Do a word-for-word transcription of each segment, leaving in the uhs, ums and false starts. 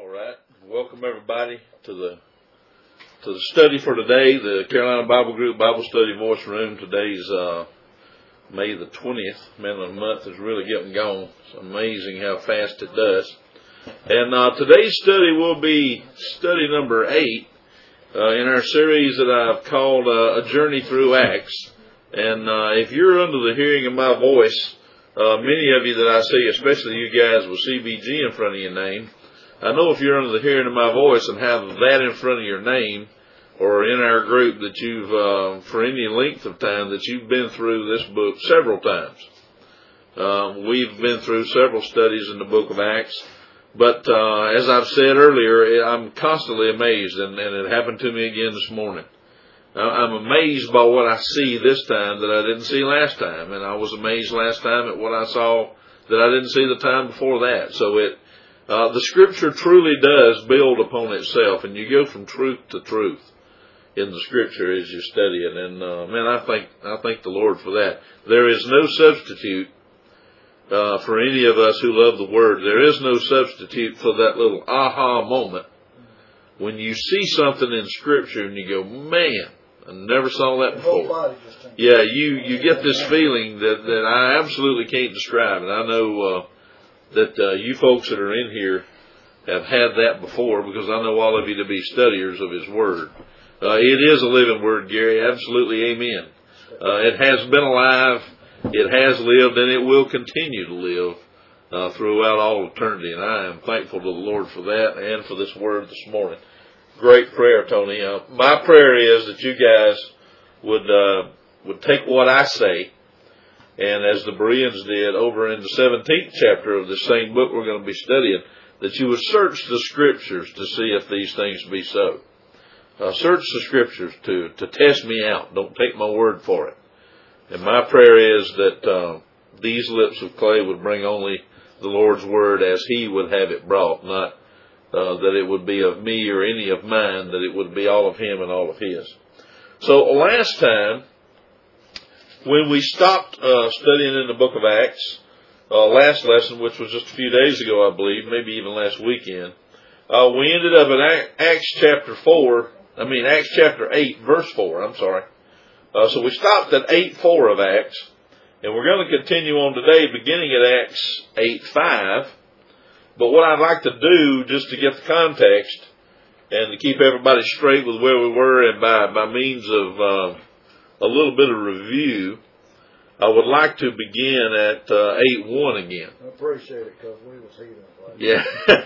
right. Welcome everybody to the to the study for today, the Carolina Bible Group Bible Study Voice Room. Today's uh, May the twentieth. Man, the month is really getting gone. It's amazing how fast it does. And uh, today's study will be study number eight uh, in our series that I've called uh, A Journey Through Acts. And uh, if you're under the hearing of my voice, uh, many of you that I see, especially you guys with C B G in front of your name, I know if you're under the hearing of my voice and have that in front of your name, or in our group, that you've, uh, for any length of time, that you've been through this book several times. Um, we've been through several studies in the book of Acts, but uh, as I've said earlier, I'm constantly amazed, and, and it happened to me again this morning. I'm amazed by what I see this time that I didn't see last time, and I was amazed last time at what I saw that I didn't see the time before that. So it, uh, the Scripture truly does build upon itself, and you go from truth to truth in the Scripture as you study it. And uh, man, I thank I thank the Lord for that. There is no substitute uh, for any of us who love the Word. There is no substitute for that little aha moment when you see something in Scripture and you go, man, I never saw that before. Yeah, you, you get this feeling that, that I absolutely can't describe. And I know uh, that uh, you folks that are in here have had that before, because I know all of you to be studiers of His Word. Uh, it is a living Word, Gary. Absolutely, amen. Uh, it has been alive, it has lived, and it will continue to live uh, throughout all eternity. And I am thankful to the Lord for that and for this Word this morning. Great prayer, Tony. Uh, my prayer is that you guys would uh, would take what I say, and as the Bereans did over in the seventeenth chapter of the same book we're going to be studying, that you would search the Scriptures to see if these things be so. Uh, search the Scriptures to, to test me out. Don't take my word for it. And my prayer is that uh, these lips of clay would bring only the Lord's Word as He would have it brought, not Uh, that it would be of me or any of mine, that it would be all of Him and all of His. So last time, when we stopped uh, studying in the book of Acts, uh, last lesson, which was just a few days ago, I believe, maybe even last weekend, uh, we ended up in Acts chapter four, I mean Acts chapter eight, verse four, I'm sorry. Uh, so we stopped at eight four of Acts, and we're going to continue on today, beginning at Acts eight five. But what I'd like to do, just to get the context and to keep everybody straight with where we were, and by, by means of uh, a little bit of review, I would like to begin at uh, eight one again. I appreciate it, because we was heated up. Yeah.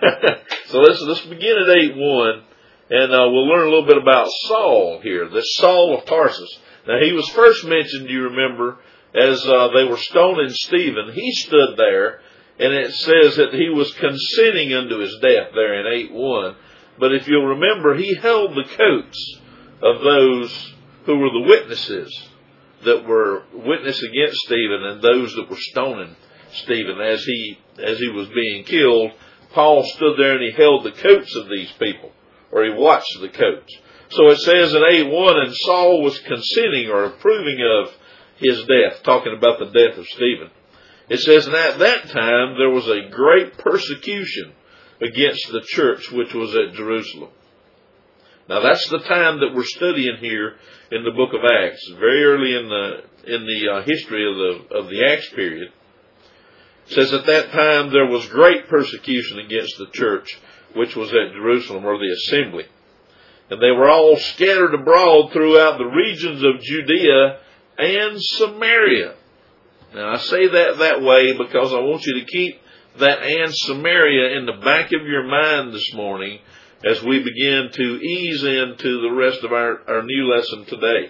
So let's, let's begin at eight one, and uh, we'll learn a little bit about Saul here, this Saul of Tarsus. Now, he was first mentioned, you remember, as uh, they were stoning Stephen. He stood there, and it says that he was consenting unto his death there in eight one. But if you'll remember, he held the coats of those who were the witnesses that were witness against Stephen, and those that were stoning Stephen as he as he was being killed. Paul stood there and he held the coats of these people, or he watched the coats. So it says in eight one, and Saul was consenting or approving of his death, talking about the death of Stephen. It says, and at that time there was a great persecution against the church which was at Jerusalem. Now that's the time that we're studying here in the book of Acts, very early in the in the uh, history of the of the Acts period. It says at that time there was great persecution against the church which was at Jerusalem, or the assembly. And they were all scattered abroad throughout the regions of Judea and Samaria. Now, I say that that way because I want you to keep that and Samaria in the back of your mind this morning as we begin to ease into the rest of our, our new lesson today.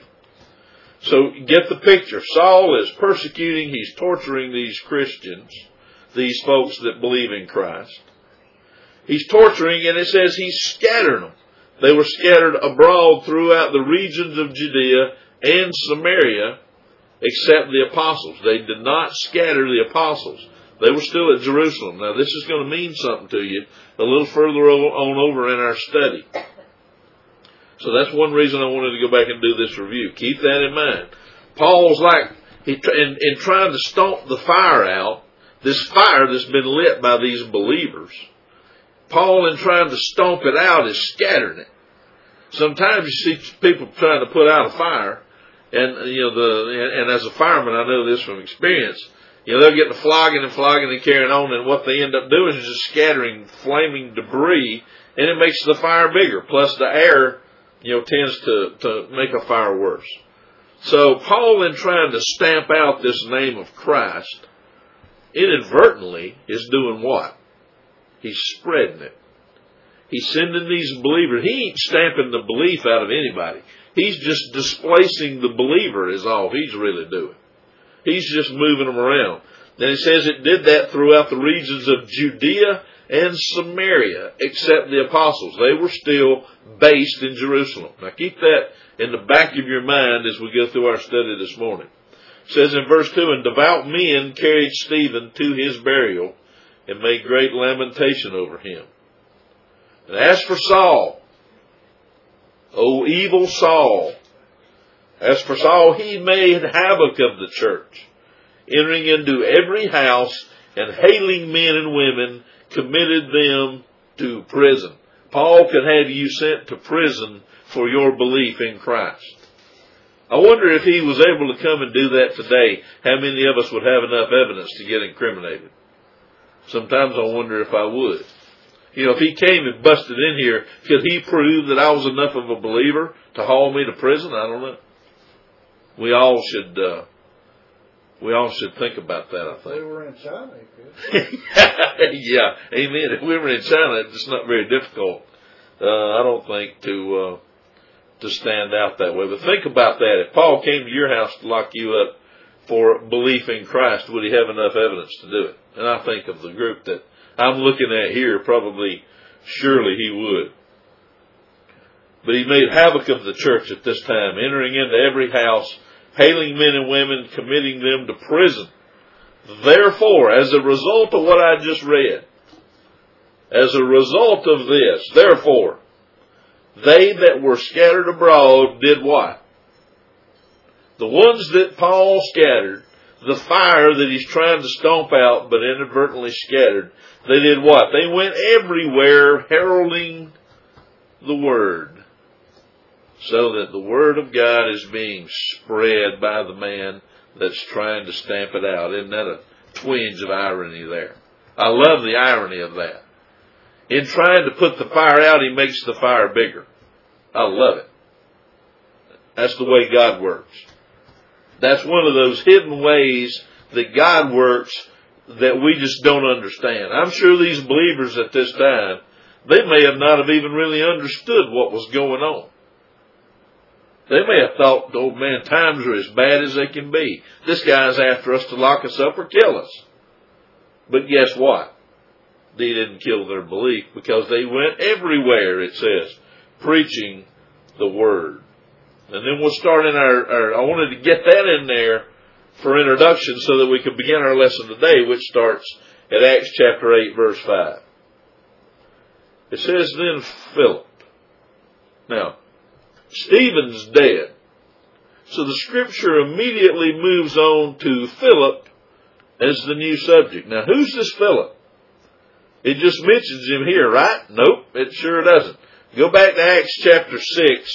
So, get the picture. Saul is persecuting, he's torturing these Christians, these folks that believe in Christ. He's torturing, and it says he's scattering them. They were scattered abroad throughout the regions of Judea and Samaria, except the apostles. They did not scatter the apostles. They were still at Jerusalem. Now, this is going to mean something to you a little further on over in our study. So that's one reason I wanted to go back and do this review. Keep that in mind. Paul's like, he, in, in trying to stomp the fire out, this fire that's been lit by these believers, Paul, in trying to stomp it out, is scattering it. Sometimes you see people trying to put out a fire, and you know the and as a fireman, I know this from experience. You know, they'll get the flogging and flogging and carrying on, and what they end up doing is just scattering flaming debris, and it makes the fire bigger. Plus, the air, you know, tends to to make a fire worse. So Paul, in trying to stamp out this name of Christ, inadvertently is doing what? He's spreading it. He's sending these believers. He ain't stamping the belief out of anybody. He's just displacing the believer is all he's really doing. He's just moving them around. Then it says it did that throughout the regions of Judea and Samaria, except the apostles. They were still based in Jerusalem. Now keep that in the back of your mind as we go through our study this morning. It says in verse two, and devout men carried Stephen to his burial and made great lamentation over him. And as for Saul, O evil Saul, as for Saul, he made havoc of the church, entering into every house and hailing men and women, committed them to prison. Paul could have you sent to prison for your belief in Christ. I wonder if he was able to come and do that today, how many of us would have enough evidence to get incriminated? Sometimes I wonder if I would. You know, if he came and busted in here, could he prove that I was enough of a believer to haul me to prison? I don't know. We all should, uh, we all should think about that, I think. If we were in China, you could. Yeah, amen. If we were in China, it's not very difficult, uh, I don't think, to, uh, to stand out that way. But think about that. If Paul came to your house to lock you up for belief in Christ, would he have enough evidence to do it? And I think of the group that I'm looking at here, probably, surely he would. But he made havoc of the church at this time, entering into every house, hailing men and women, committing them to prison. Therefore, as a result of what I just read, as a result of this, therefore, they that were scattered abroad did what? The ones that Paul scattered, the fire that he's trying to stomp out but inadvertently scattered, they did what? They went everywhere heralding the Word, so that the Word of God is being spread by the man that's trying to stamp it out. Isn't that a twinge of irony there? I love the irony of that. In trying to put the fire out, he makes the fire bigger. I love it. That's the way God works. That's one of those hidden ways that God works that we just don't understand. I'm sure these believers at this time, they may have not have even really understood what was going on. They may have thought, oh man, times are as bad as they can be. This guy's after us to lock us up or kill us. But guess what? They didn't kill their belief because they went everywhere, it says, preaching the Word. And then we'll start in our, our, I wanted to get that in there for introduction so that we can begin our lesson today, which starts at Acts chapter eight, verse five. It says, then Philip. Now, Stephen's dead. So the scripture immediately moves on to Philip as the new subject. Now, who's this Philip? It just mentions him here, right? Nope, it sure doesn't. Go back to Acts chapter six,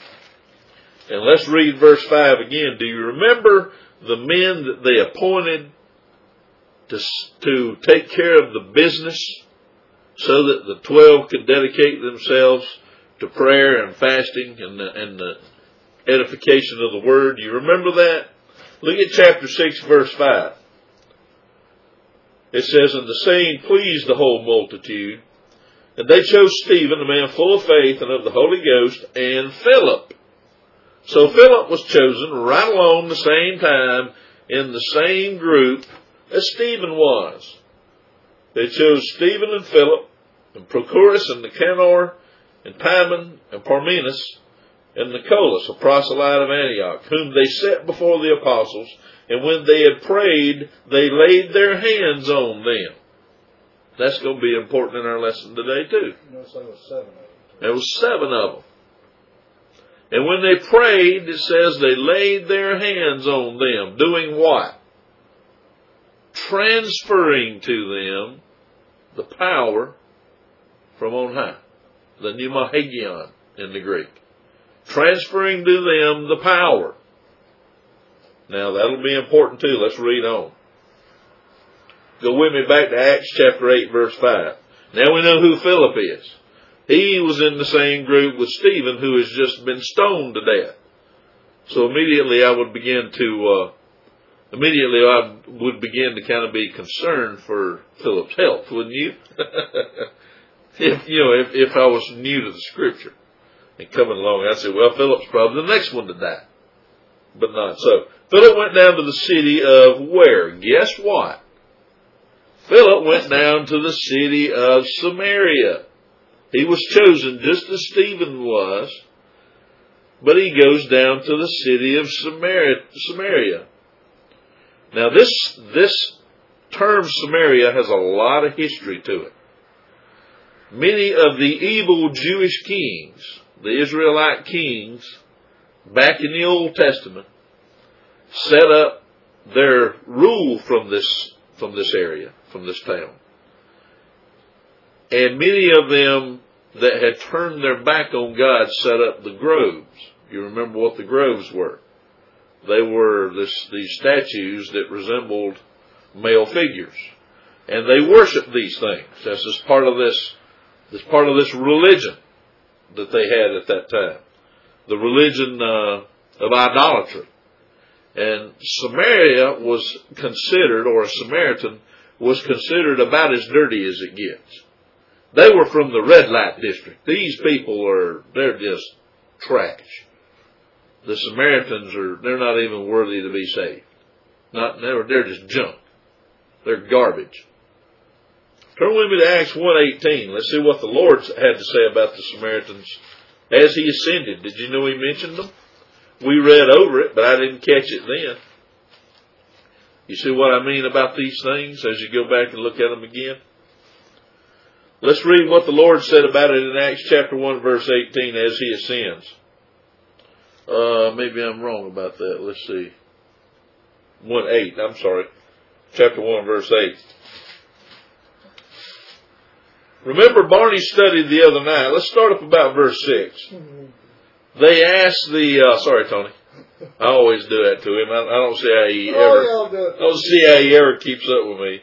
and let's read verse five again. Do you remember the men that they appointed to, to take care of the business so that the twelve could dedicate themselves to prayer and fasting and the, and the edification of the Word? Do you remember that? Look at chapter six, verse five. It says, and the saying pleased the whole multitude, and they chose Stephen, a man full of faith and of the Holy Ghost, and Philip. So Philip was chosen right along the same time in the same group as Stephen was. They chose Stephen and Philip, and Prochorus and Nicanor, and Timon and Parmenas, and Nicholas, a proselyte of Antioch, whom they set before the apostles, and when they had prayed, they laid their hands on them. That's going to be important in our lesson today, too. You know, so there was seven of them. There was seven of them. And when they prayed, it says they laid their hands on them. Doing what? Transferring to them the power from on high. The pneumahagion in the Greek. Transferring to them the power. Now that'll be important too. Let's read on. Go with me back to Acts chapter eight verse five. Now we know who Philip is. He was in the same group with Stephen, who has just been stoned to death. So immediately I would begin to, uh, immediately I would begin to kind of be concerned for Philip's health, wouldn't you? if, you know, if, if I was new to the scripture and coming along, I'd say, well, Philip's probably the next one to die. But not so. Philip went down to the city of where? Guess what? Philip went down to the city of Samaria. He was chosen just as Stephen was, but he goes down to the city of Samaria. Samaria. Now this, this term Samaria has a lot of history to it. Many of the evil Jewish kings, the Israelite kings, back in the Old Testament, set up their rule from this, from this area, from this town. And many of them that had turned their back on God set up the groves. You remember what the groves were. They were this, these statues that resembled male figures. And they worshiped these things. That's just part of this, this part of this religion that they had at that time. The religion uh, of idolatry. And Samaria was considered, or a Samaritan, was considered about as dirty as it gets. They were from the red light district. These people are, they're just trash. The Samaritans are, they're not even worthy to be saved. Not, they're, they're just junk. They're garbage. Turn with me to Acts one eighteen. Let's see what the Lord had to say about the Samaritans as he ascended. Did you know he mentioned them? We read over it, but I didn't catch it then. You see what I mean about these things as you go back and look at them again? Let's read what the Lord said about it in Acts chapter one verse eighteen as he ascends. Uh, maybe I'm wrong about that. Let's see. one eight, I'm sorry. Chapter one verse eight. Remember Barney studied the other night. Let's start up about verse six. They asked the, uh, sorry Tony. I always do that to him. I, I don't see how he Oh, ever, y'all do it. I don't see how he ever keeps up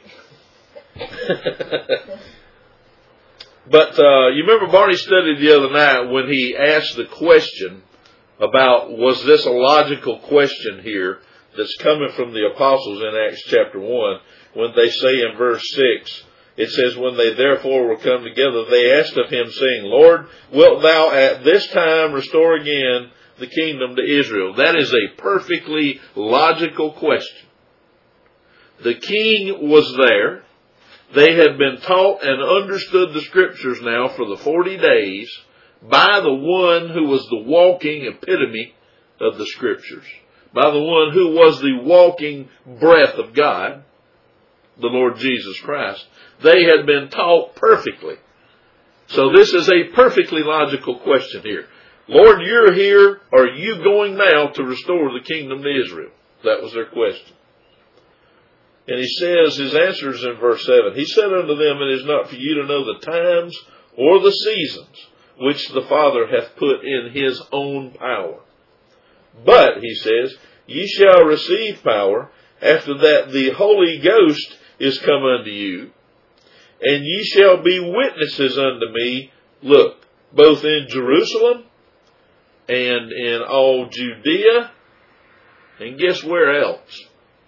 with me. But uh, you remember Barney studied the other night when he asked the question about, was this a logical question here that's coming from the apostles in Acts chapter one, when they say in verse six, it says, when they therefore were come together, they asked of him, saying, Lord, wilt thou at this time restore again the kingdom to Israel? That is a perfectly logical question. The king was there. They had been taught and understood the scriptures now for the forty days by the one who was the walking epitome of the scriptures, by the one who was the walking breath of God, the Lord Jesus Christ. They had been taught perfectly. So this is a perfectly logical question here. Lord, you're here. Are you going now to restore the kingdom to Israel? That was their question. And he says, his answer is in verse seven. He said unto them, it is not for you to know the times or the seasons which the Father hath put in his own power. But, he says, ye shall receive power after that the Holy Ghost is come unto you. And ye shall be witnesses unto me, look, both in Jerusalem and in all Judea, and guess where else?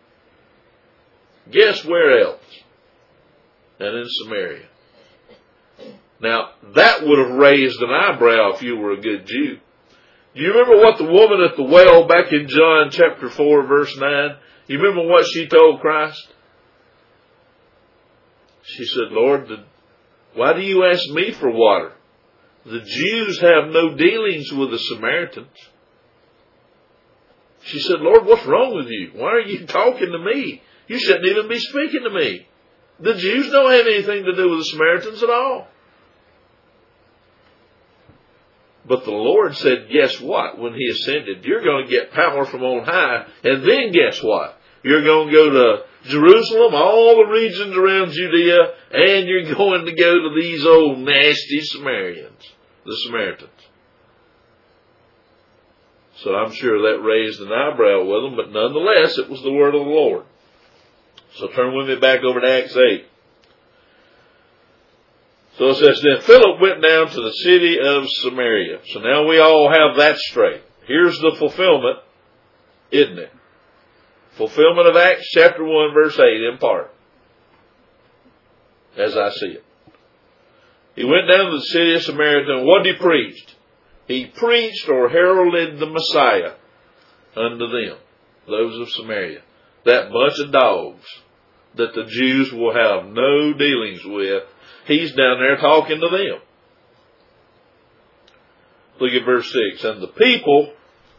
Guess where else? And in Samaria. Now, that would have raised an eyebrow if you were a good Jew. Do you remember what the woman at the well back in John chapter four verse nine, you remember what she told Christ? She said, Lord, why do you ask me for water? The Jews have no dealings with the Samaritans. She said, Lord, what's wrong with you? Why are you talking to me? You shouldn't even be speaking to me. The Jews don't have anything to do with the Samaritans at all. But the Lord said, guess what? When he ascended, you're going to get power from on high. And then guess what? You're going to go to Jerusalem, all the regions around Judea, and you're going to go to these old nasty Samaritans, the Samaritans. So I'm sure that raised an eyebrow with them, but nonetheless, it was the word of the Lord. So turn with me back over to Acts eight. So it says, then Philip went down to the city of Samaria. So now we all have that straight. Here's the fulfillment, isn't it? Fulfillment of Acts chapter one, verse eight in part. As I see it. He went down to the city of Samaria, and what did he preach? He preached or heralded the Messiah unto them, those of Samaria. That bunch of dogs that the Jews will have no dealings with. He's down there talking to them. Look at verse six. And the people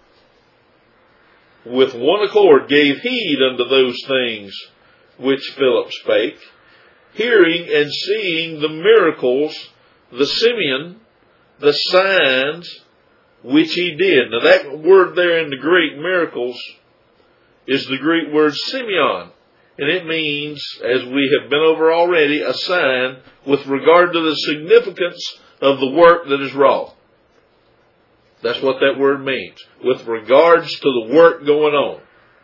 with one accord gave heed unto those things which Philip spake, hearing and seeing the miracles, the Simeon, the signs which he did. Now that word there in the Greek, miracles, is the Greek word Simeon. And it means, as we have been over already, a sign with regard to the significance of the work that is wrought. That's what that word means. With regards to the work going on.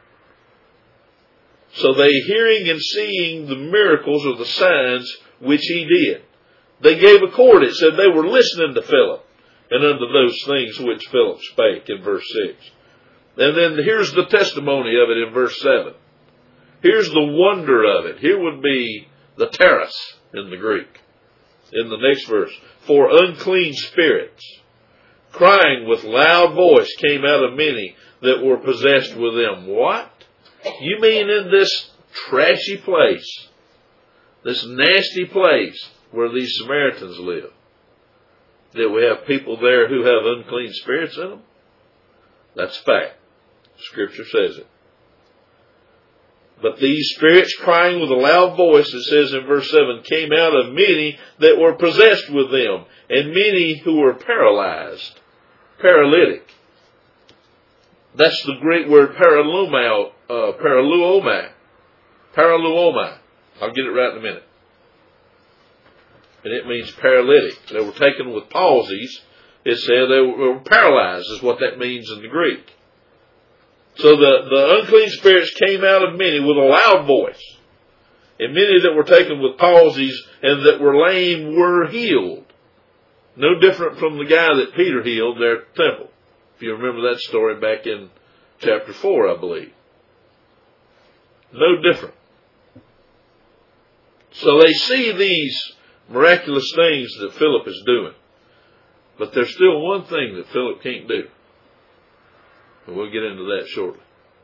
So they hearing and seeing the miracles or the signs which he did. They gave accord. It said they were listening to Philip and unto those things which Philip spake in verse six. And then here's the testimony of it in verse seven. Here's the wonder of it. Here would be the terrace in the Greek. In the next verse. For unclean spirits, crying with loud voice, came out of many that were possessed with them. What? You mean in this trashy place, this nasty place where these Samaritans live, that we have people there who have unclean spirits in them? That's fact. Scripture says it. But these spirits crying with a loud voice, it says in verse seven, came out of many that were possessed with them, and many who were paralyzed, paralytic. That's the Greek word paraluomai, uh, paraluomai, paraluomai. I'll get it right in a minute. And it means paralytic. They were taken with palsies. It said they were paralyzed, is what that means in the Greek. So the, the unclean spirits came out of many with a loud voice. And many that were taken with palsies and that were lame were healed. No different from the guy that Peter healed there at the temple. If you remember that story back in chapter four, I believe. No different. So they see these miraculous things that Philip is doing. But there's still one thing that Philip can't do. And we'll get into that shortly.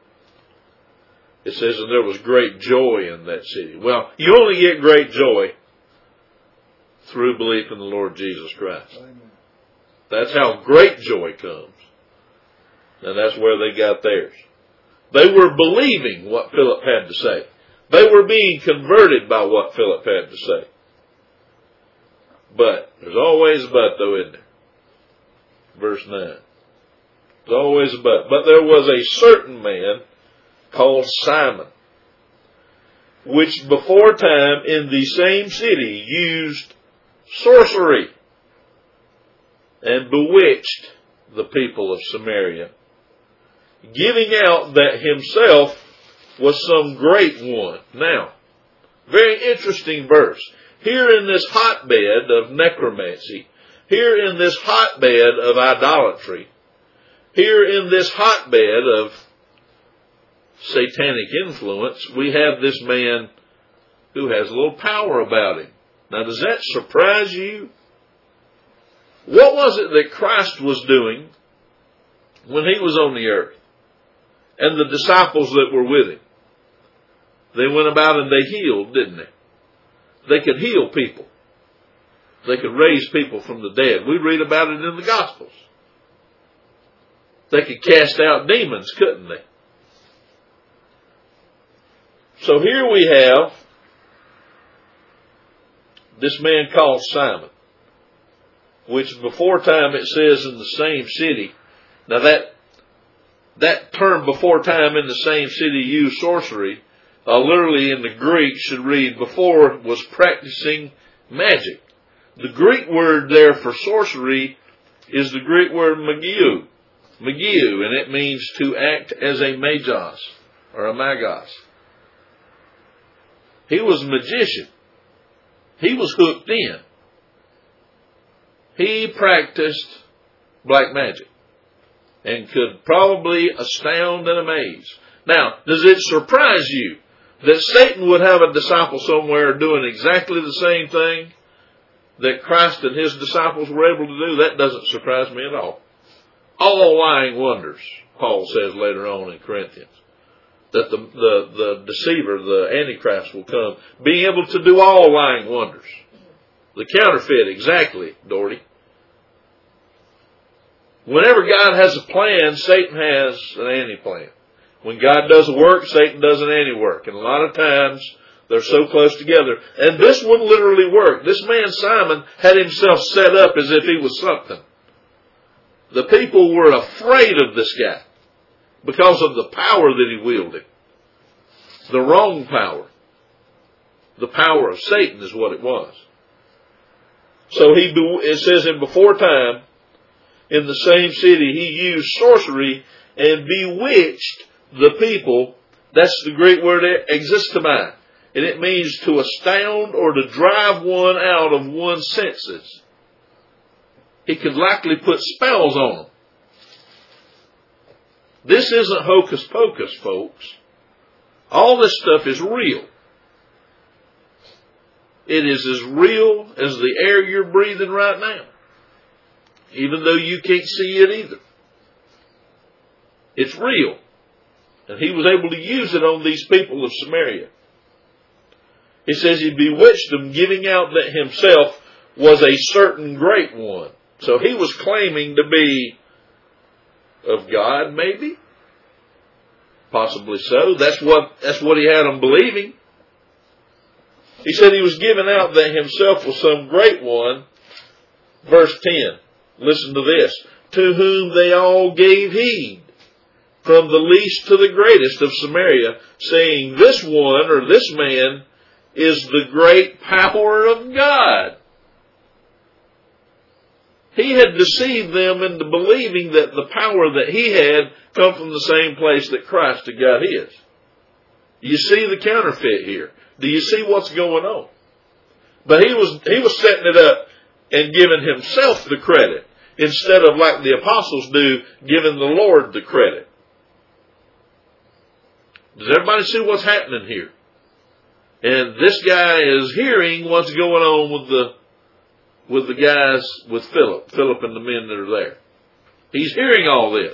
It says, and there was great joy in that city. Well, you only get great joy through belief in the Lord Jesus Christ. Amen. That's how great joy comes. And that's where they got theirs. They were believing what Philip had to say. They were being converted by what Philip had to say. But, there's always a but though, isn't there? Verse nine. There's always a but. But there was a certain man called Simon, which before time in the same city used sorcery and bewitched the people of Samaria, giving out that himself was some great one. Now, very interesting verse. Here in this hotbed of necromancy, here in this hotbed of idolatry, here in this hotbed of satanic influence, we have this man who has a little power about him. Now, does that surprise you? What was it that Christ was doing when he was on the earth? And the disciples that were with him. They went about and they healed, didn't they? They could heal people. They could raise people from the dead. We read about it in the Gospels. They could cast out demons, couldn't they? So here we have this man called Simon, which before time it says in the same city. Now that that term before time in the same city used sorcery uh, literally in the Greek should read before was practicing magic. The Greek word there for sorcery is the Greek word magio, magio, and it means to act as a magos or a magos. He was a magician. He was hooked in. He practiced black magic and could probably astound and amaze. Now, does it surprise you that Satan would have a disciple somewhere doing exactly the same thing that Christ and his disciples were able to do? That doesn't surprise me at all. All lying wonders, Paul says later on in Corinthians. That the, the, the deceiver, the Antichrist, will come, being able to do all lying wonders. The counterfeit, exactly, Doherty. Whenever God has a plan, Satan has an anti-plan. When God does a work, Satan does an anti-work. And a lot of times, they're so close together. And this one literally worked. This man, Simon, had himself set up as if he was something. The people were afraid of this guy because of the power that he wielded. The wrong power. The power of Satan is what it was. So he, it says in before time, in the same city, he used sorcery and bewitched the people. That's the Greek word existamai. And it means to astound or to drive one out of one's senses. He could likely put spells on them. This isn't hocus pocus, folks. All this stuff is real. It is as real as the air you're breathing right now. Even though you can't see it either. It's real. And he was able to use it on these people of Samaria. He says he bewitched them, giving out that himself was a certain great one. So he was claiming to be of God, maybe? Possibly so. That's what, that's what he had them believing. He said he was giving out that himself was some great one. Verse ten. Listen to this. To whom they all gave heed, from the least to the greatest of Samaria, saying, this one or this man is the great power of God. He had deceived them into believing that the power that he had come from the same place that Christ had got his. You see the counterfeit here. Do you see what's going on? But he was, he was setting it up and giving himself the credit instead of, like the apostles do, giving the Lord the credit. Does everybody see what's happening here? And this guy is hearing what's going on with the with the guys, with Philip, Philip and the men that are there. He's hearing all this.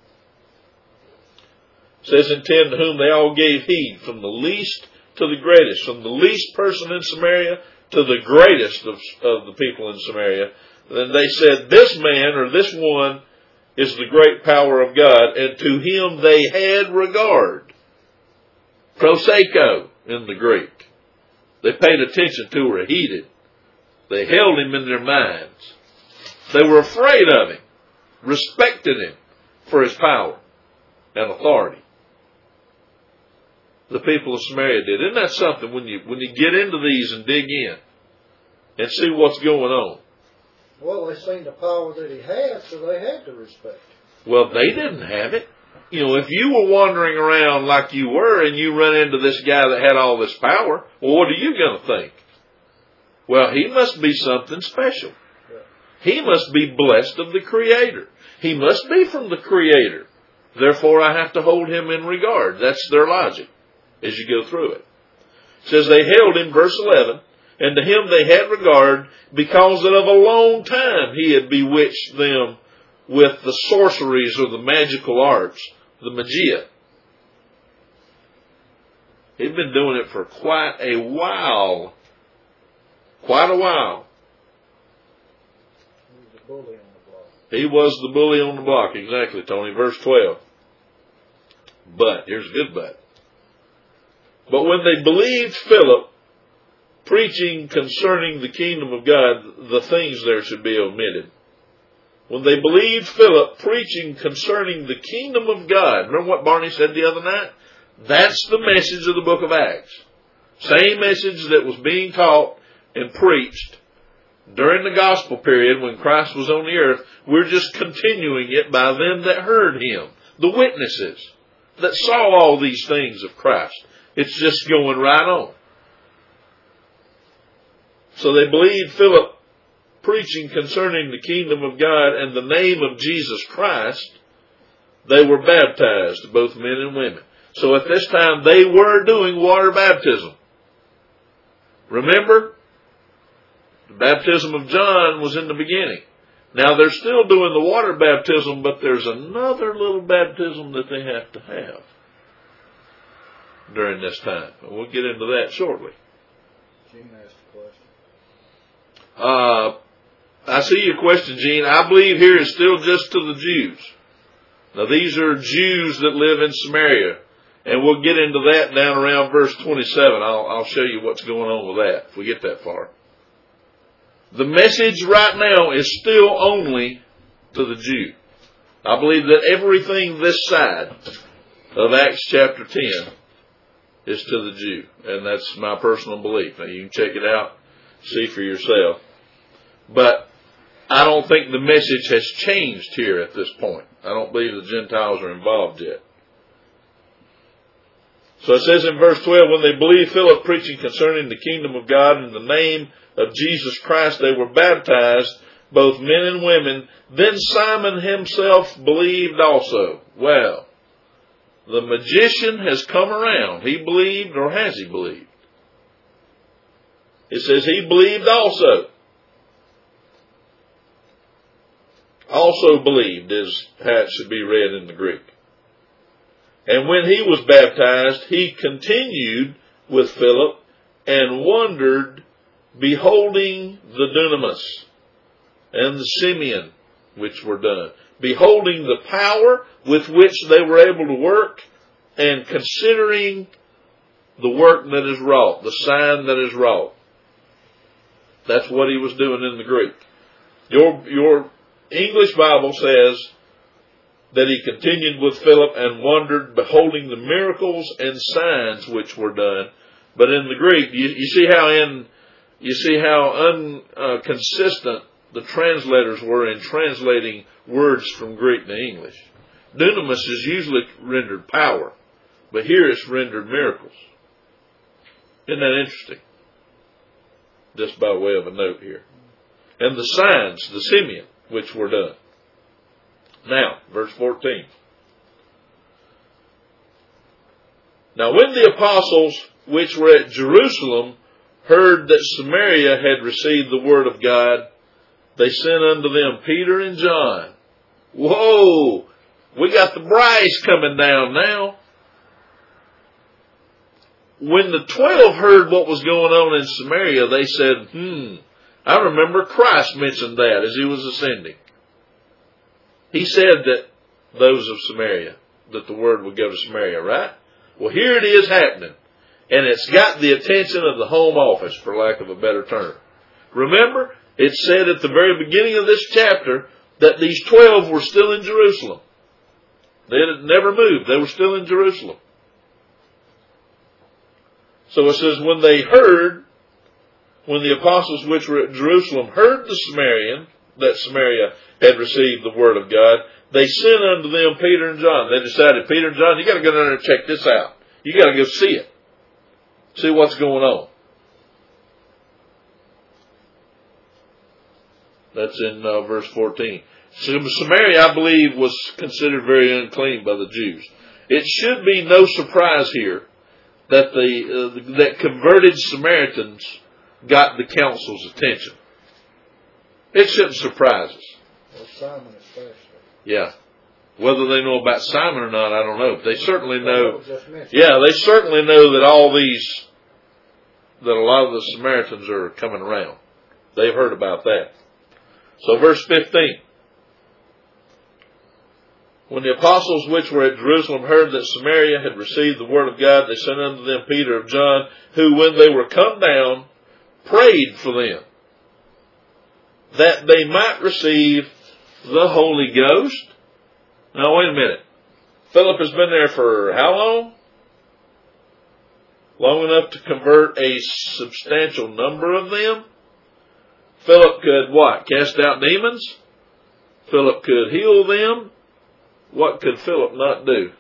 It says in ten, to whom they all gave heed, from the least to the greatest, from the least person in Samaria to the greatest of, of the people in Samaria. Then they said, this man or this one is the great power of God, and to him they had regard. Proseko in the Greek. They paid attention to or heeded. They held him in their minds. They were afraid of him, respected him for his power and authority. The people of Samaria did. Isn't that something when you when you get into these and dig in and see what's going on? Well, they seen the power that he had, so they had to respect him. Well, they didn't have it. You know, if you were wandering around like you were and you run into this guy that had all this power, well, what are you going to think? Well, he must be something special. Yeah. He must be blessed of the Creator. He must be from the Creator. Therefore, I have to hold him in regard. That's their logic as you go through it. It says they held him, verse eleven, and to him they had regard because that of a long time he had bewitched them with the sorceries or the magical arts, the magia. He'd been doing it for quite a while. Quite a while. He was the bully on the block. He was the bully on the block, exactly, Tony. Verse twelve. But, here's a good but. But when they believed Philip preaching concerning the kingdom of God, the things there should be omitted. When they believed Philip preaching concerning the kingdom of God, remember what Barney said the other night? That's the message of the book of Acts. Same message that was being taught and preached during the gospel period when Christ was on the earth. We're just continuing it by them that heard him, the witnesses that saw all these things of Christ. It's just going right on. So they believed Philip preaching concerning the kingdom of God and the name of Jesus Christ. They were baptized, both men and women. So at this time they were doing water baptism. Remember? The baptism of John was in the beginning. Now they're still doing the water baptism, but there's another little baptism that they have to have during this time. And we'll get into that shortly. Gene asked a question. Uh, I see your question, Gene. I believe here is still just to the Jews. Now these are Jews that live in Samaria. And we'll get into that down around verse twenty-seven. I'll, I'll show you what's going on with that if we get that far. The message right now is still only to the Jew. I believe that everything this side of Acts chapter ten is to the Jew. And that's my personal belief. Now you can check it out, see for yourself. But I don't think the message has changed here at this point. I don't believe the Gentiles are involved yet. So it says in verse twelve, when they believed Philip preaching concerning the kingdom of God in the name of Jesus Christ, they were baptized, both men and women. Then Simon himself believed also. Well, the magician has come around. He believed, or has he believed? It says he believed also. Also believed is how it should be read in the Greek. And when he was baptized, he continued with Philip and wondered, beholding the dunamis and the Simeon which were done, beholding the power with which they were able to work, and considering the work that is wrought, the sign that is wrought. That's what he was doing in the Greek. Your, your English Bible says that he continued with Philip and wondered, beholding the miracles and signs which were done. But in the Greek, you, you see how in you see how inconsistent uh, the translators were in translating words from Greek to English. Dunamis is usually rendered power, but here it's rendered miracles. Isn't that interesting? Just by way of a note here. And the signs, the Simeon, which were done. Now, verse fourteen. Now when the apostles which were at Jerusalem heard that Samaria had received the word of God, they sent unto them Peter and John. Whoa! We got the Bryce coming down now. When the twelve heard what was going on in Samaria, they said, hmm, I remember Christ mentioned that as he was ascending. He said that those of Samaria, that the word would go to Samaria, right? Well, here it is happening. And it's got the attention of the home office, for lack of a better term. Remember, it said at the very beginning of this chapter that these twelve were still in Jerusalem. They had never moved. They were still in Jerusalem. So it says, when they heard, when the apostles which were at Jerusalem heard the Samaritan, that Samaria had received the word of God, they sent unto them Peter and John. They decided, Peter and John, you got to go down there and check this out. You got to go see it. See what's going on. That's in uh, verse fourteen. So Samaria, I believe, was considered very unclean by the Jews. It should be no surprise here that the uh, that converted Samaritans got the council's attention. It shouldn't surprise us. Well, Simon especially. Yeah. Whether they know about Simon or not, I don't know. But they certainly know. Well, yeah, they certainly know that all these, that a lot of the Samaritans are coming around. They've heard about that. So verse fifteen. When the apostles which were at Jerusalem heard that Samaria had received the word of God, they sent unto them Peter and John, who when they were come down, prayed for them, that they might receive the Holy Ghost. Now wait a minute. Philip has been there for how long? long enough to convert a substantial number of them. Philip could what? Cast out demons? Philip could heal them. What could Philip not do?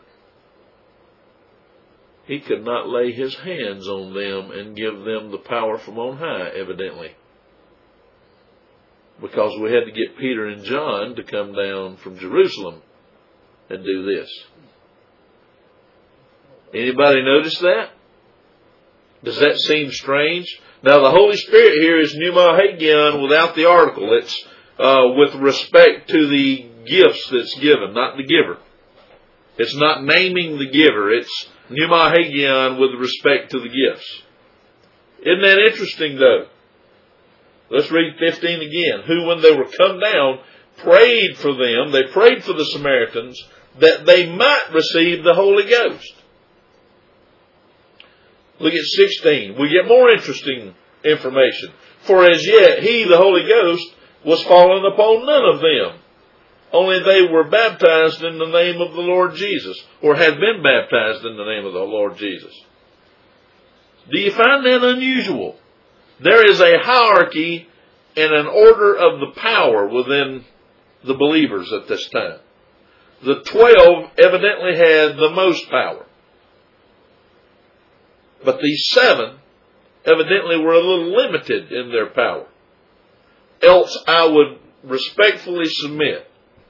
He could not lay his hands on them and give them the power from on high, evidently. Because we had to get Peter and John to come down from Jerusalem and do this. Anybody notice that? Does that seem strange? Now the Holy Spirit here is pneumahagion without the article. It's uh, with respect to the gifts that's given, not the giver. It's not naming the giver. It's pneumahagion with respect to the gifts. Isn't that interesting though? Let's read fifteen again. Who, when they were come down, prayed for them, they prayed for the Samaritans, that they might receive the Holy Ghost. Look at sixteen. We get more interesting information. For as yet he, the Holy Ghost, was fallen upon none of them. Only they were baptized in the name of the Lord Jesus, or had been baptized in the name of the Lord Jesus. Do you find that unusual? There is a hierarchy and an order of the power within the believers at this time. The twelve evidently had the most power. But these seven evidently were a little limited in their power. Else I would respectfully submit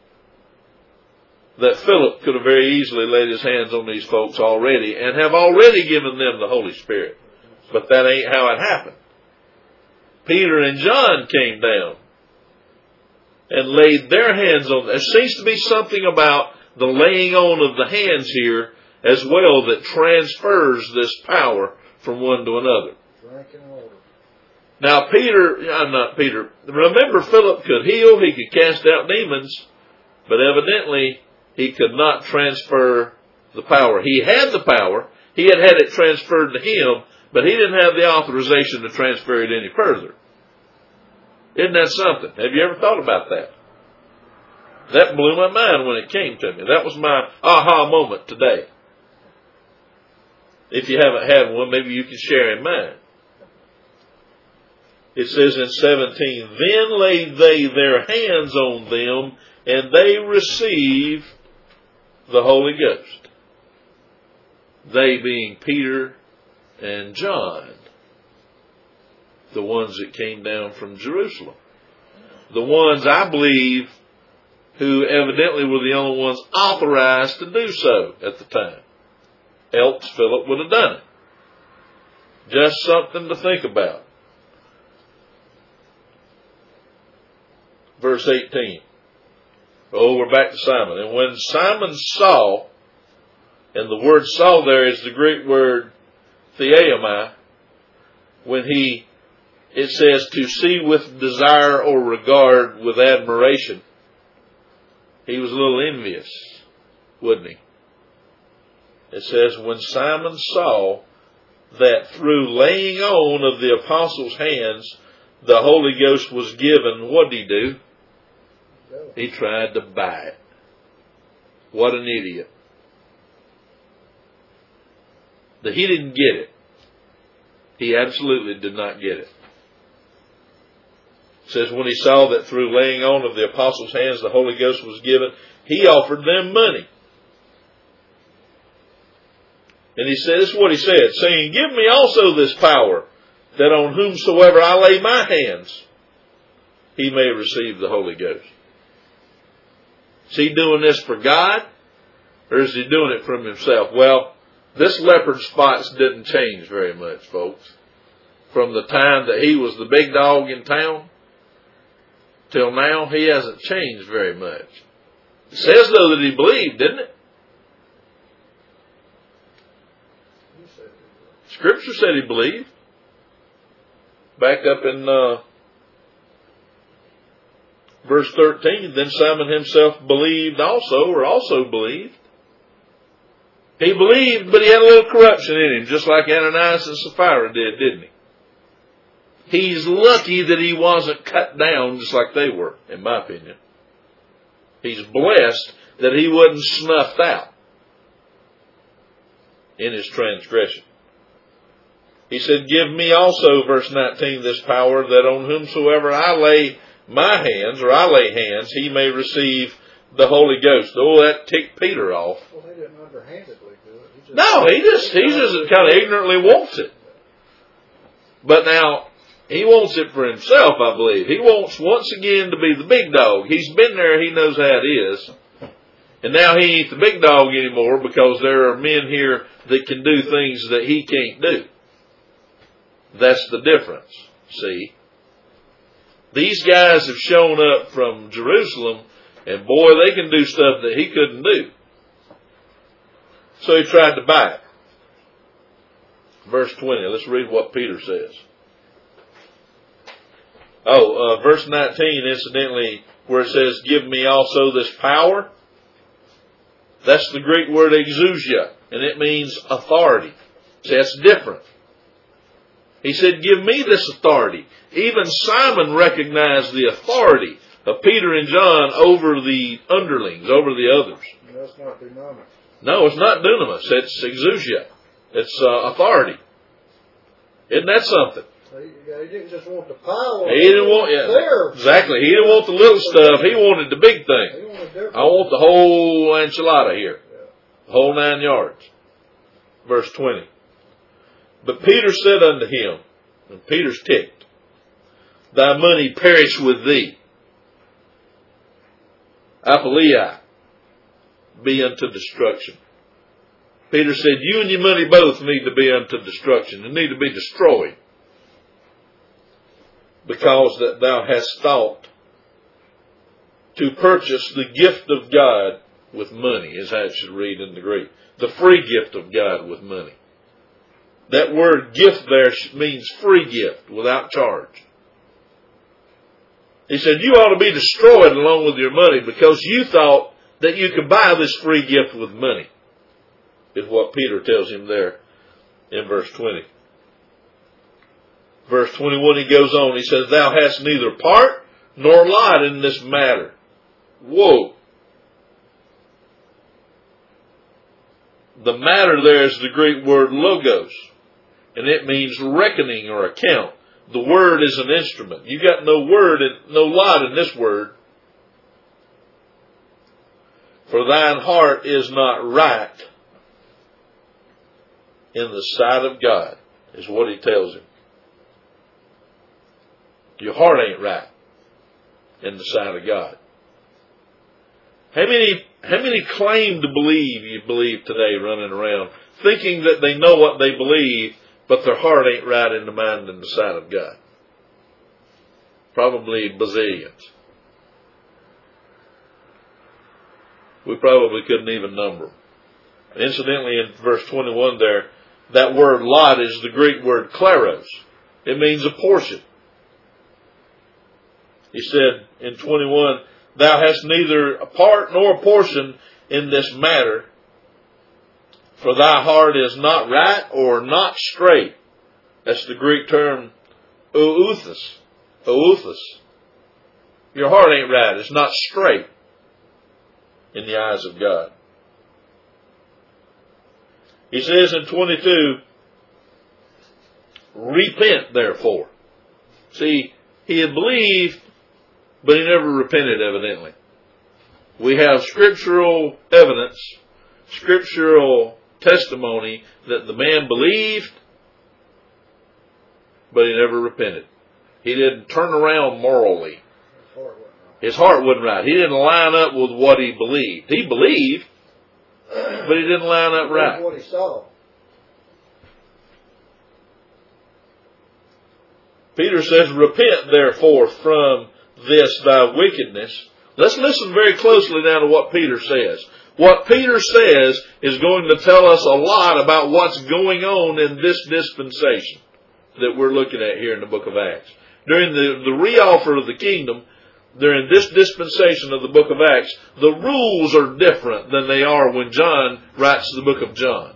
that Philip could have very easily laid his hands on these folks already and have already given them the Holy Spirit. But that ain't how it happened. Peter and John came down and laid their hands on them. There seems to be something about the laying on of the hands here as well that transfers this power from one to another. Now Peter, uh, not Peter, remember Philip could heal, he could cast out demons, but evidently he could not transfer the power. He had the power, he had had it transferred to him, but he didn't have the authorization to transfer it any further. Isn't that something? Have you ever thought about that? That blew my mind when it came to me. That was my aha moment today. If you haven't had one, maybe you can share in mine. It says in seventeen, then laid they their hands on them, and they received the Holy Ghost. They being Peter and John, the ones that came down from Jerusalem. The ones, I believe, who evidently were the only ones authorized to do so at the time. Else Philip would have done it. Just something to think about. Verse eighteen. Oh, we're back to Simon. And when Simon saw, and the word saw there is the Greek word theaomai, when he, it says to see with desire or regard with admiration. He was a little envious, wasn't he? It says, when Simon saw that through laying on of the apostles' hands, the Holy Ghost was given, what did he do? He tried to buy it. What an idiot. That he didn't get it. He absolutely did not get it. It says, when he saw that through laying on of the apostles' hands the Holy Ghost was given, he offered them money. And he said, this is what he said, saying, give me also this power, that on whomsoever I lay my hands, he may receive the Holy Ghost. Is he doing this for God, or is he doing it from himself? Well, this leopard spots didn't change very much, folks. From the time that he was the big dog in town, till now, he hasn't changed very much. It says, though, that he believed, didn't it? Scripture said he believed. Back up in uh, verse thirteen, then Simon himself believed also, or also believed. He believed, but he had a little corruption in him, just like Ananias and Sapphira did, didn't he? He's lucky that he wasn't cut down just like they were, in my opinion. He's blessed that he wasn't snuffed out in his transgression. He said, give me also, verse nineteen, this power, that on whomsoever I lay my hands, or I lay hands, he may receive the Holy Ghost. Oh, that ticked Peter off. Well, he didn't underhandedly do it. He just, No, he just, he just kind of ignorantly wants it. But now, he wants it for himself, I believe. He wants once again to be the big dog. He's been there, he knows how it is. And now he ain't the big dog anymore because there are men here that can do things that he can't do. That's the difference, see. These guys have shown up from Jerusalem, and boy, they can do stuff that he couldn't do. So he tried to buy it. Verse twenty, let's read what Peter says. Oh, uh, verse nineteen, incidentally, where it says, give me also this power. That's the Greek word exousia, and it means authority. See, that's different. He said, give me this authority. Even Simon recognized the authority of Peter and John over the underlings, over the others. That's not dunamis. No, it's not dunamis. It's exousia. It's uh, authority. Isn't that something? He, he didn't just want the power. He didn't want, yeah, there. exactly. He didn't want the little stuff. He wanted the big thing. He wanted different. I want the whole enchilada here. Yeah. The whole nine yards. Verse twenty. But Peter said unto him, and Peter's ticked, thy money perish with thee. Apoleia, be unto destruction. Peter said, you and your money both need to be unto destruction. They need to be destroyed. Because that thou hast thought to purchase the gift of God with money, is how it should read in the Greek. The free gift of God with money. That word gift there means free gift, without charge. He said, you ought to be destroyed along with your money because you thought that you could buy this free gift with money, is what Peter tells him there in verse twenty. Verse twenty-one, he goes on, he says, thou hast neither part nor lot in this matter. Whoa. The matter there is the Greek word logos, and it means reckoning or account. The word is an instrument. You got no word, and no lot in this word. For thine heart is not right in the sight of God, is what he tells him. Your heart ain't right in the sight of God. How many, how many claim to believe you believe today running around, thinking that they know what they believe, but their heart ain't right in the mind and the sight of God? Probably bazillions. We probably couldn't even number them. Incidentally, in verse twenty-one there, that word lot is the Greek word kleros. It means a portion. He said in twenty-one, thou hast neither a part nor a portion in this matter, for thy heart is not right or not straight. That's the Greek term outhos. Outhos. Your heart ain't right. It's not straight in the eyes of God. He says in twenty-two, repent therefore. See, he had believed, but he never repented, evidently. We have scriptural evidence, scriptural testimony that the man believed, but he never repented. He didn't turn around morally. His heart wasn't right. He didn't line up with what he believed. He believed, but he didn't line up right. What he saw. Peter says, repent therefore from this thy wickedness. Let's listen very closely now to what Peter says. What Peter says is going to tell us a lot about what's going on in this dispensation that we're looking at here in the book of Acts. During the, the re-offer of the kingdom, during this dispensation of the book of Acts, the rules are different than they are when John writes the book of John.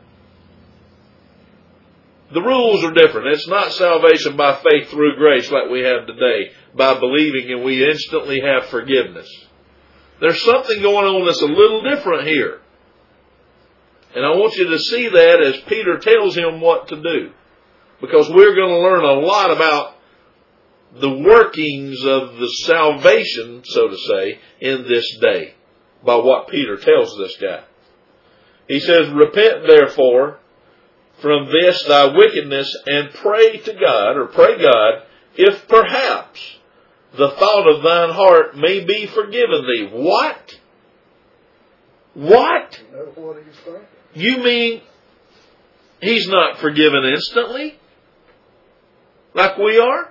The rules are different. It's not salvation by faith through grace like we have today, by believing and we instantly have forgiveness. There's something going on that's a little different here. And I want you to see that as Peter tells him what to do. because we're going to learn a lot about the workings of the salvation, so to say, in this day by what Peter tells this guy. He says, repent therefore from this thy wickedness and pray to God, or pray God, if perhaps the thought of thine heart may be forgiven thee. What? What? You know what he's thinking. You mean he's not forgiven instantly? Like we are?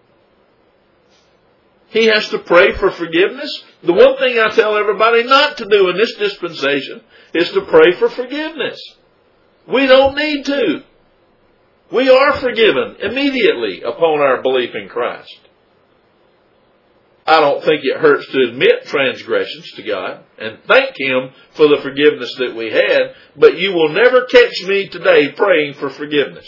He has to pray for forgiveness? The one thing I tell everybody not to do in this dispensation is to pray for forgiveness. We don't need to. We are forgiven immediately upon our belief in Christ. I don't think it hurts to admit transgressions to God and thank Him for the forgiveness that we had, but you will never catch me today praying for forgiveness.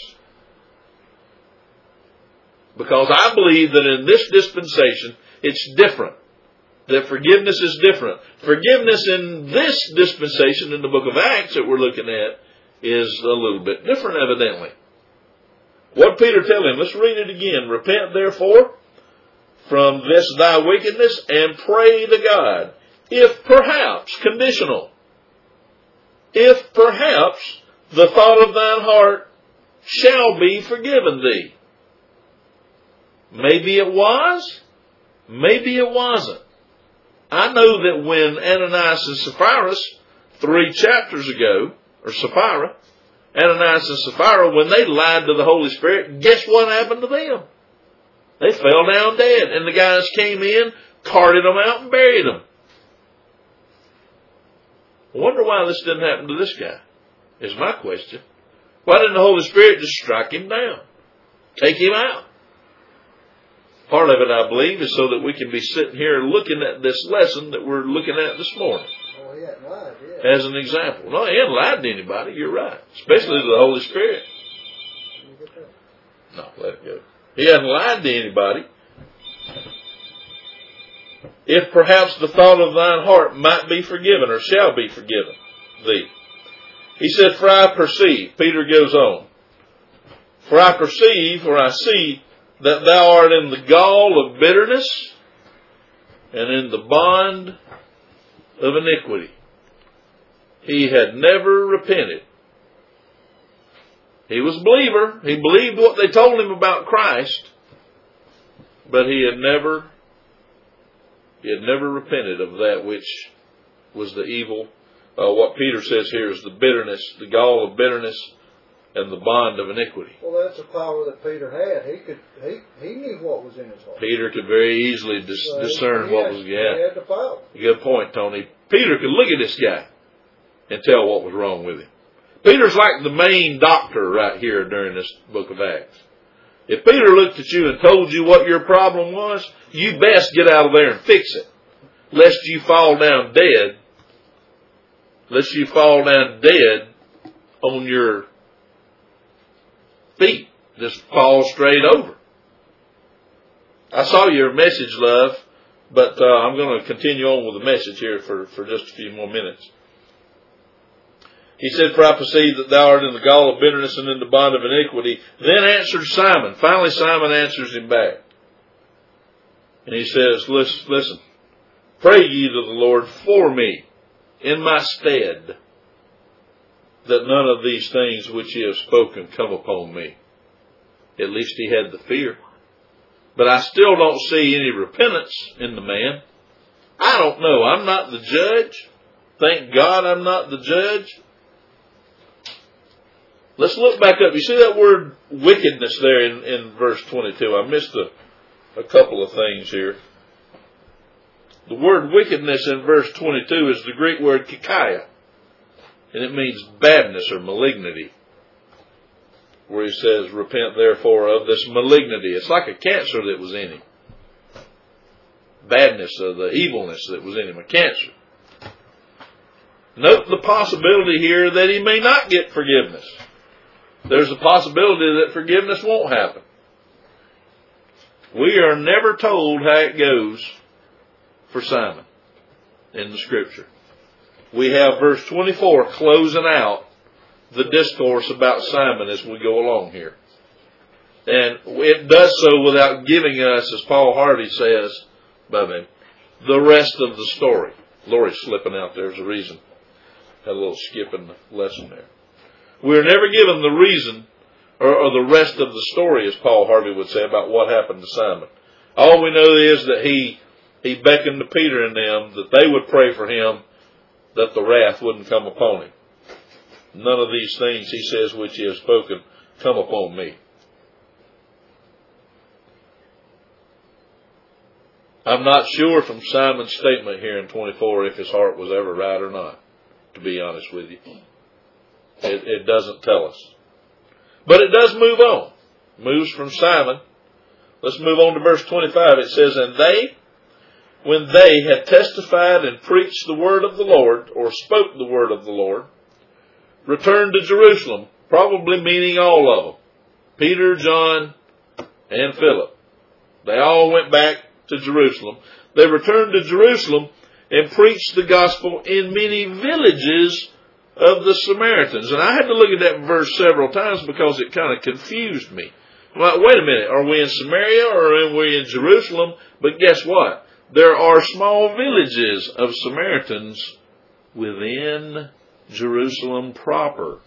Because I believe that in this dispensation, it's different. That forgiveness is different. Forgiveness in this dispensation, in the book of Acts that we're looking at, is a little bit different, evidently. What did Peter tell him? Let's read it again. Repent, therefore, from this thy wickedness, and pray to God, if perhaps, conditional, if perhaps the thought of thine heart shall be forgiven thee. Maybe it was, maybe it wasn't. I know that when Ananias and Sapphira, three chapters ago, or Sapphira, Ananias and Sapphira, when they lied to the Holy Spirit, guess what happened to them? They fell down dead, and the guys came in, carted them out, and buried them. I wonder why this didn't happen to this guy, is my question. Why didn't the Holy Spirit just strike him down? Take him out? Part of it, I believe, is so that we can be sitting here looking at this lesson that we're looking at this morning. Oh, he hadn't lied yet. As an example. No, he hadn't lied to anybody. You're right. Especially to the Holy Spirit. Did you get that? No, let it go. He hadn't lied to anybody. If perhaps the thought of thine heart might be forgiven, or shall be forgiven thee. He said, for I perceive, Peter goes on, for I perceive, or I see, that thou art in the gall of bitterness, and in the bond of iniquity. He had never repented. He was a believer. He believed what they told him about Christ, but he had never, he had never repented of that which was the evil. Uh, what Peter says here is the bitterness, the gall of bitterness, and the bond of iniquity. Well, that's a power that Peter had. He could, he, he knew what was in his heart. Peter could very easily dis- So discern he what had- was, He yeah. had the power. Good point, Tony. Peter could look at this guy and tell what was wrong with him. Peter's like the main doctor right here during this book of Acts. If Peter looked at you and told you what your problem was, you best get out of there and fix it. Lest you fall down dead. Lest you fall down dead on your feet. Just fall straight over. I saw your message, love, but uh, I'm going to continue on with the message here for, for just a few more minutes. He said, for I perceive that thou art in the gall of bitterness and in the bond of iniquity. Then answered Simon. Finally, Simon answers him back. And he says, listen, listen, pray ye to the Lord for me in my stead, that none of these things which ye have spoken come upon me. At least he had the fear. But I still don't see any repentance in the man. I don't know. I'm not the judge. Thank God I'm not the judge. Let's look back up. You see that word wickedness there in, in verse twenty-two. I missed a, a couple of things here. The word wickedness in verse twenty-two is the Greek word kikaya. And it means badness or malignity. Where he says, repent therefore of this malignity. It's like a cancer that was in him. Badness or the evilness that was in him. A cancer. Note the possibility here that he may not get forgiveness. There's a possibility that forgiveness won't happen. We are never told how it goes for Simon in the Scripture. We have verse twenty-four closing out the discourse about Simon as we go along here. And it does so without giving us, as Paul Harvey says, Bubba, the rest of the story. Lori's slipping out. There's a reason. Had a little skip in the lesson there. We're never given the reason or, or the rest of the story, as Paul Harvey would say, about what happened to Simon. All we know is that he he beckoned to Peter and them that they would pray for him, that the wrath wouldn't come upon him. None of these things, he says, which he has spoken, come upon me. I'm not sure from Simon's statement here in twenty-four if his heart was ever right or not, to be honest with you. It, it doesn't tell us. But it does move on. It moves from Simon. Let's move on to verse twenty-five. It says, and they, when they had testified and preached the word of the Lord, or spoke the word of the Lord, returned to Jerusalem, probably meaning all of them. Peter, John, and Philip. They all went back to Jerusalem. They returned to Jerusalem and preached the gospel in many villages of the Samaritans. And I had to look at that verse several times because it kind of confused me. Well, wait a minute. Are we in Samaria or are we in Jerusalem? But guess what? There are small villages of Samaritans within Jerusalem proper.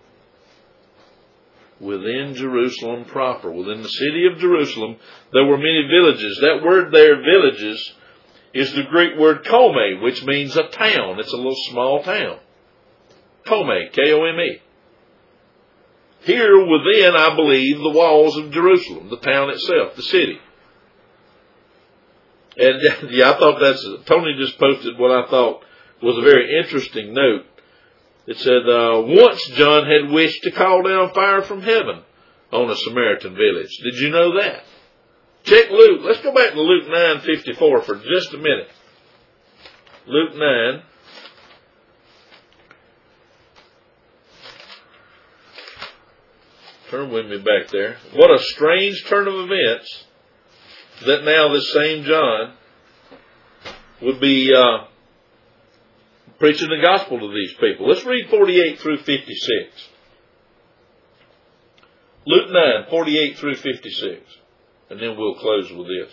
Within Jerusalem proper. Within the city of Jerusalem, there were many villages. That word there, villages, is the Greek word kome, which means a town. It's a little small town. Kome, K O M E. Here within, I believe, the walls of Jerusalem, the town itself, the city. And yeah, I thought that's, Tony just posted what I thought was a very interesting note. It said, uh, once John had wished to call down fire from heaven on a Samaritan village. Did you know that? Check Luke. Let's go back to Luke nine fifty-four for just a minute. Luke nine. Turn with me back there. What a strange turn of events that now this same John would be uh, preaching the gospel to these people. Let's read forty-eight through fifty-six. Luke nine, forty-eight through fifty-six. And then we'll close with this.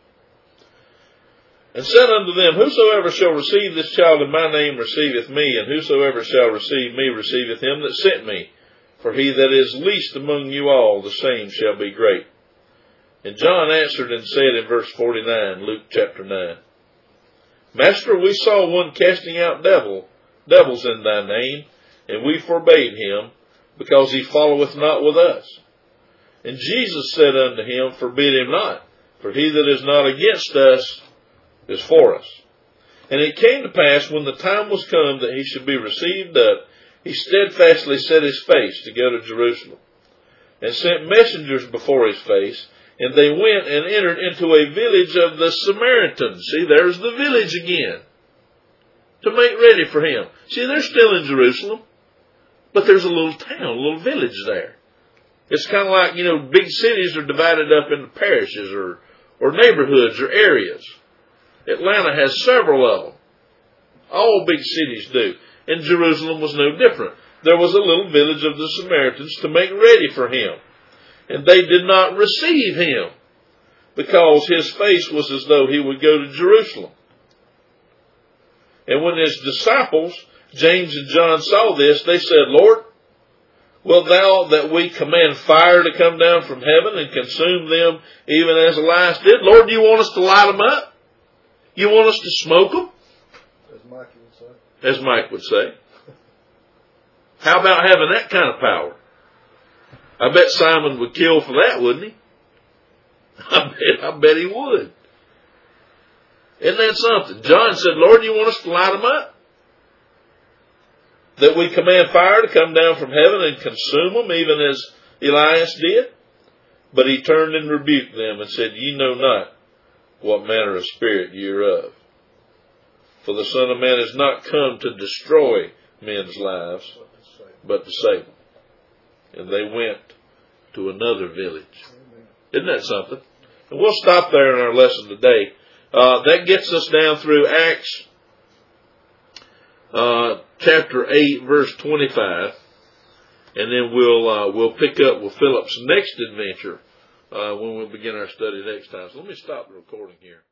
And said unto them, whosoever shall receive this child in my name receiveth me, and whosoever shall receive me receiveth him that sent me. For he that is least among you all, the same shall be great. And John answered and said in verse forty-nine, Luke chapter nine, Master, we saw one casting out devil, devils in thy name, and we forbade him, because he followeth not with us. And Jesus said unto him, Forbid him not, for he that is not against us is for us. And it came to pass, when the time was come that he should be received up, he steadfastly set his face to go to Jerusalem, and sent messengers before his face, and they went and entered into a village of the Samaritans. See, there's the village again, to make ready for him. See, they're still in Jerusalem, but there's a little town, a little village there. It's kind of like, you know, big cities are divided up into parishes or, or neighborhoods or areas. Atlanta has several of them. All big cities do. And Jerusalem was no different. There was a little village of the Samaritans to make ready for him. And they did not receive him, because his face was as though he would go to Jerusalem. And when his disciples, James and John, saw this, they said, Lord, wilt thou that we command fire to come down from heaven and consume them even as Elias did? Lord, do you want us to light them up? You want us to smoke them? As Mike would say. As Mike would say. How about having that kind of power? I bet Simon would kill for that, wouldn't he? I bet, I bet he would. Isn't that something? John said, Lord, do you want us to light them up? That we command fire to come down from heaven and consume them, even as Elias did? But he turned and rebuked them and said, Ye know not what manner of spirit ye are of. For the Son of Man is not come to destroy men's lives, but to save them. And they went to another village. Isn't that something? And we'll stop there in our lesson today. Uh, that gets us down through Acts uh, chapter eight, verse twenty-five. And then we'll uh, we'll pick up with Philip's next adventure uh, when we'll begin our study next time. So let me stop the recording here.